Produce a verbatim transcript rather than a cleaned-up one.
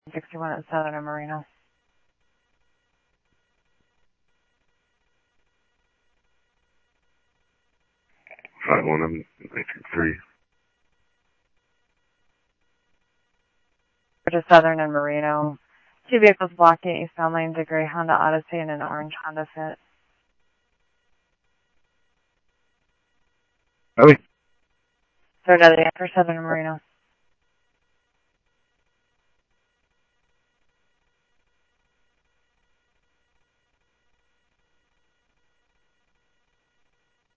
sixty-one at Southern and Marino. five one, I'm ninety-three. To Southern and Marino. Two vehicles blocking eastbound lanes, a gray Honda Odyssey and an orange Honda Fit. Really? Third out of the for Southern and Marino.